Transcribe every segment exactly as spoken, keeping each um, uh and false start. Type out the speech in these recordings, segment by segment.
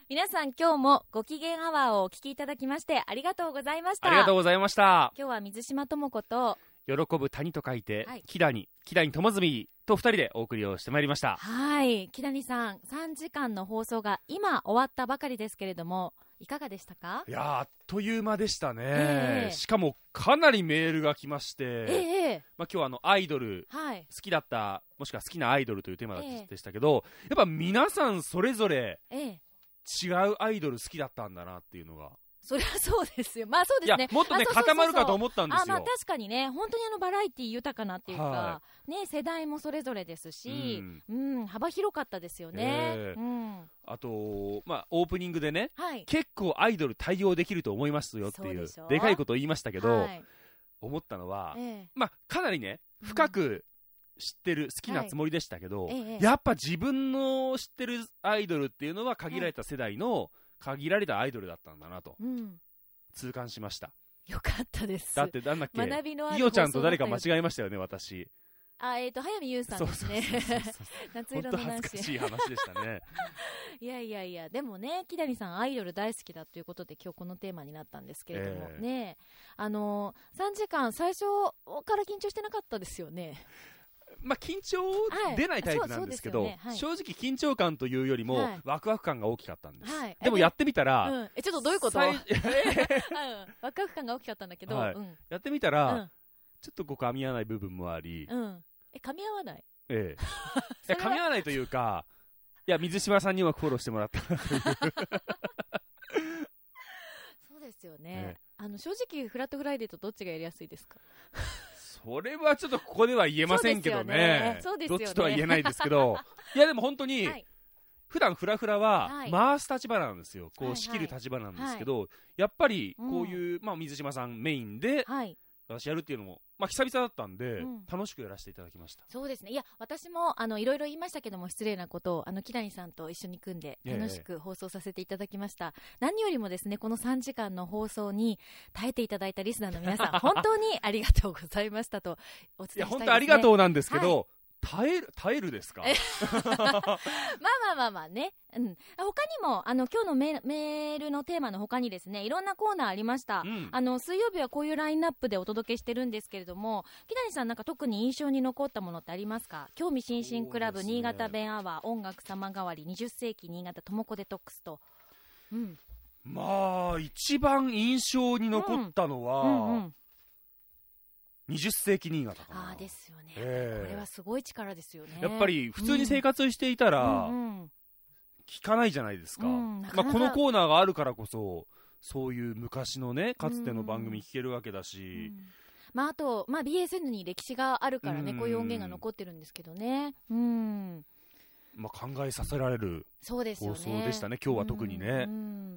皆さん今日もご機嫌アワーをお聞きいただきましてありがとうございました。 ありがとうございました。 今日は水島智子と喜ぶ谷と書いて、はい、木谷木谷智純とふたりでお送りをしてまいりました。 はい、木谷さんさんじかんの放送が今終わったばかりですけれどもいかがでしたか？ いやあっという間でしたね、 えー、 しかもかなりメールが来まして、 えーまあ、今日はあのアイドル、はい、好きだったもしくは好きなアイドルというテーマでしたけど、えー、やっぱ皆さんそれぞれ違うアイドル好きだったんだなっていうのが、 そりゃそうですよ。まあそうですね。 いやもっとね固まるかと思ったんですよ。 あ、まあ確かにね、本当にあのバラエティ豊かなっていうか、はい、ね、世代もそれぞれですし、うん、うん、幅広かったですよね、 えーうん、 あと、まあ、オープニングでね、はい、結構アイドル対応できると思いますよっていう で, でかいことを言いましたけど、はい、思ったのは、えーまあ、かなりね深く知ってる、うん、好きなつもりでしたけど、はいえー、やっぱ自分の知ってるアイドルっていうのは限られた世代の限られたアイドルだったんだなと、うん痛感しました。 よかったです。 だってなんだっけ、 学びのあるいおちゃんと誰か間違えましたよね、私。 あ、えーと早見優さんですね。夏色のナンシー。 本当恥ずかしい話でしたね。 いやいやいや、でもね、木谷さんアイドル大好きだということで今日このテーマになったんですけれども、えー、ね、あのー、さんじかん最初から緊張してなかったですよね。 まあ、緊張出ないタイプなんですけど、はいねはい、正直緊張感というよりも、はい、ワクワク感が大きかったんです、はい、でもやってみたら、 うん、えちょっとどういうこと、うん、ワクワク感が大きかったんだけど、はいうん、 やってみたら、うん、ちょっとこう噛み合わない部分もあり、 うん、え噛み合わない、 ええ、いや噛み合わないというか、いや水島さんにうまくフォローしてもらったそうですよね、ええ、あの正直フラットフライデーとどっちがやりやすいですか？ それはちょっとここでは言えませんけどね、 そうですよね、 どっちとは言えないですけどいやでも本当に、はい、普段フラフラは回す立場なんですよ、はい、こう仕切る立場なんですけど、はいはい、やっぱりこういう、うんまあ、水島さんメインで、はい私やるっていうのも、まあ、久々だったんで、うん、楽しくやらせていただきました。 そうですね。いや私もあのいろいろ言いましたけども失礼なことをあの木谷さんと一緒に組んで楽しく放送させていただきました、ええ、何よりもですねこのさんじかんの放送に耐えていただいたリスナーの皆さん本当にありがとうございましたとお伝えしたいですね。いや本当ありがとうなんですけど、はい耐える耐えるですかまあまあまあまあね、うん、他にもあの今日の メ, メールのテーマの他にですねいろんなコーナーありました、うん、あの水曜日はこういうラインナップでお届けしてるんですけれども木谷さんなんか特に印象に残ったものってありますか？興味津々クラブ、ね、新潟弁アワー音楽様変わりにじゅっ世紀新潟ともこデトックスと、うん、 まあ一番印象に残ったのは、うんうんうんにじゅっ世紀新潟かな。 あですよね、えー、これはすごい力ですよね。 やっぱり普通に生活していたら、うん、聞かないじゃないですか、うんなかなかまあ、このコーナーがあるからこそそういう昔のねかつての番組聞けるわけだし、うんうんまあ、あと、まあ、ビーエスエヌ に歴史があるからね、うん、こういう音源が残ってるんですけどね、うんまあ、考えさせられる放送でしたね、今日は特にね、うんうん、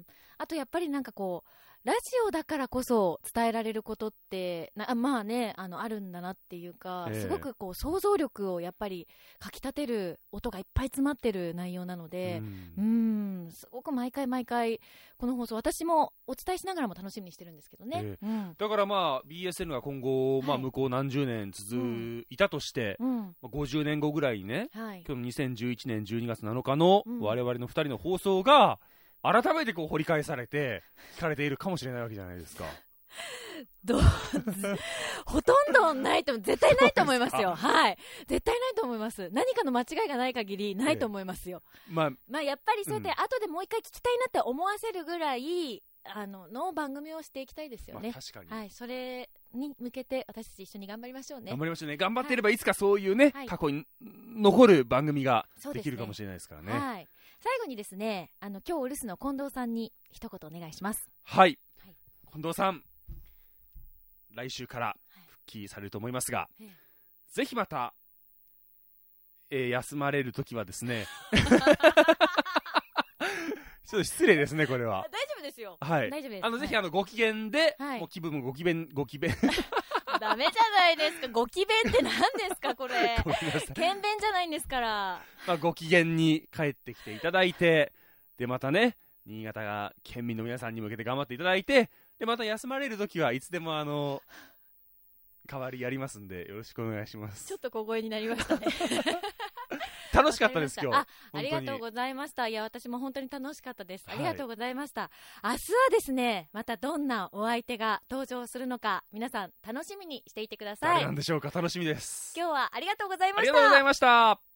あとやっぱりなんかこうラジオだからこそ伝えられることってなまあね あの、あるんだなっていうか、えー、すごくこう想像力をやっぱりかきたてる音がいっぱい詰まってる内容なので、うん、うんすごく毎回毎回この放送私もお伝えしながらも楽しみにしてるんですけどね、えーうん、 だからまあ ビーエスエヌ が今後、まあ、向こう何十年続いたとして、うんまあ、ごじゅうねんごぐらいにね、はい、今日のにせんじゅういちねんじゅうにがつなのかの我々のふたりの放送が改めてこう掘り返されて聞かれているかもしれないわけじゃないですか。 どうほとんどないと絶対ないと思いますよ。はい絶対ないと思います。何かの間違いがない限りないと思いますよ、ええ、まあ、まあやっぱりそうやって後でもう一回聞きたいなって思わせるぐらいあのの番組をしていきたいですよね、 まあ、確かに、 はい、それに向けて私たち一緒に頑張りましょうね。 頑張りましょうね。頑張っていればいつかそういうね、はい、過去に残る番組ができるかもしれないですからね。 はい、最後にですねあの今日お留守の近藤さんに一言お願いします。 はい、はい、近藤さん来週から復帰されると思いますが、はい、ぜひまた、えー、休まれるときはですねちょっと失礼ですねこれは。 大丈夫ですよ、 はい、 大丈夫です。 あのぜひあのご機嫌で、はい、もう気分もご機嫌ご機嫌ダメじゃないですか。ご機嫌って何ですかこれ検便じゃないんですから、 まあ、ご機嫌に帰ってきていただいてでまたね新潟が県民の皆さんに向けて頑張っていただいてでまた休まれるときはいつでもあの代わりやりますんでよろしくお願いします。 ちょっと小声になりましたね楽しかったです今日。 あ、ありがとうございました。いや私も本当に楽しかったです。ありがとうございました。はい、明日はですね、またどんなお相手が登場するのか皆さん楽しみにしていてください。 誰なんでしょうか、楽しみです。 今日はありがとうございました。 ありがとうございました。